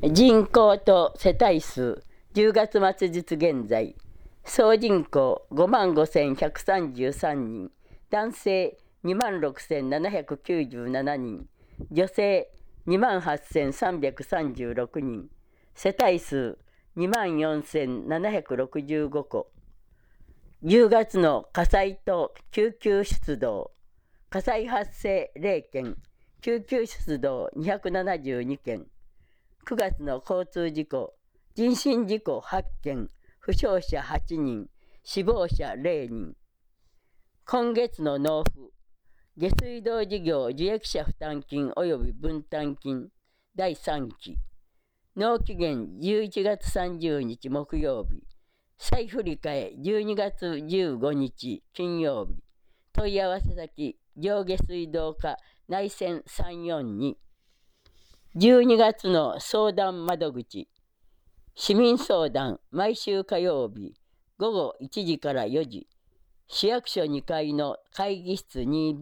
人口と世帯数10月末日現在、総人口55,133人、男性26,797人、女性28,336人、世帯数24,765戸。10月の火災と救急出動、火災発生0件、救急出動272件。9月の交通事故、人身事故8件、負傷者8人、死亡者0人。今月の納付、下水道事業受益者負担金及び分担金第3期。納期限11月30日木曜日。再振り替え12月15日金曜日。問い合わせ先、上下水道課内線342。12月の相談窓口、市民相談毎週火曜日午後1時から4時、市役所2階の会議室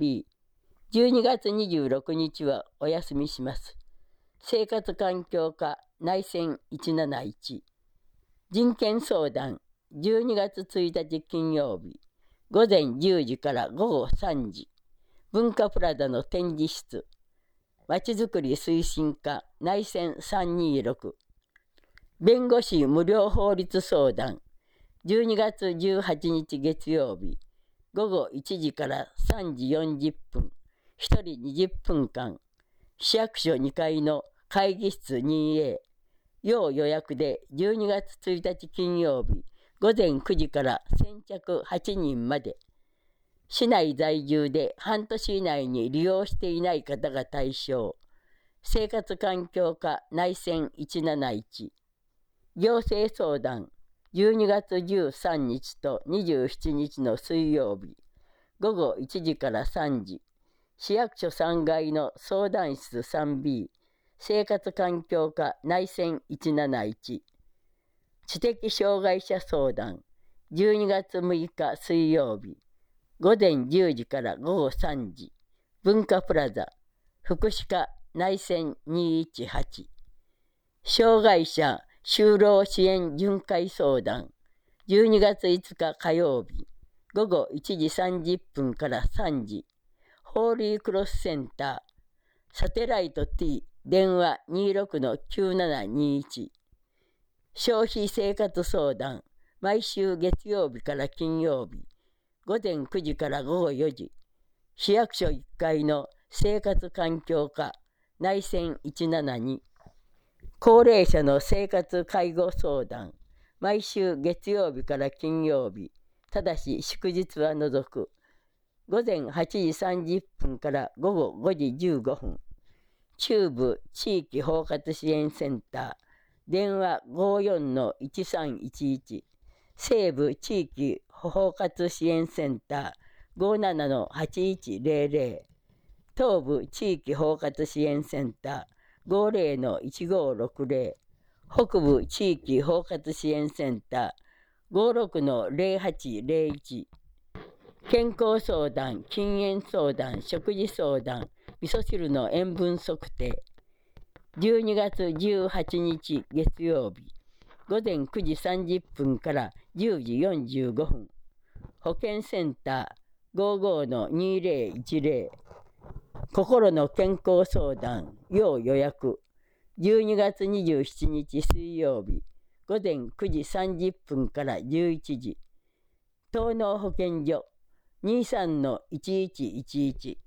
2B、12月26日はお休みします。生活環境課内線171、人権相談12月1日金曜日午前10時から午後3時、文化プラザの展示室、まちづくり推進課内線326、弁護士無料法律相談12月18日月曜日午後1時から3時40分、1人20分間、市役所2階の会議室 2A、要予約で12月1日金曜日午前9時から先着8人まで。市内在住で半年以内に利用していない方が対象。生活環境課内線171。行政相談12月13日と27日の水曜日午後1時から3時、市役所3階の相談室 3B、生活環境課内線171。知的障害者相談12月6日水曜日午前10時から午後3時、文化プラザ、福祉課内線218。障害者就労支援巡回相談12月5日火曜日午後1時30分から3時、ホーリークロスセンター、サテライト T、電話 26-9721。消費生活相談毎週月曜日から金曜日午前9時から午後4時、市役所1階の生活環境課内線172。高齢者の生活介護相談毎週月曜日から金曜日、ただし祝日は除く、午前8時30分から午後5時15分。中部地域包括支援センター、電話 54-1311。西部地域包括支援センター 57-8100。東部地域包括支援センター 50-1560。北部地域包括支援センター 56-0801。健康相談、禁煙相談、食事相談、味噌汁の塩分測定12月18日月曜日午前9時30分から10時45分。保健センター 55-2010。心の健康相談要予約12月27日水曜日午前9時30分から11時。東農保健所 23-1111。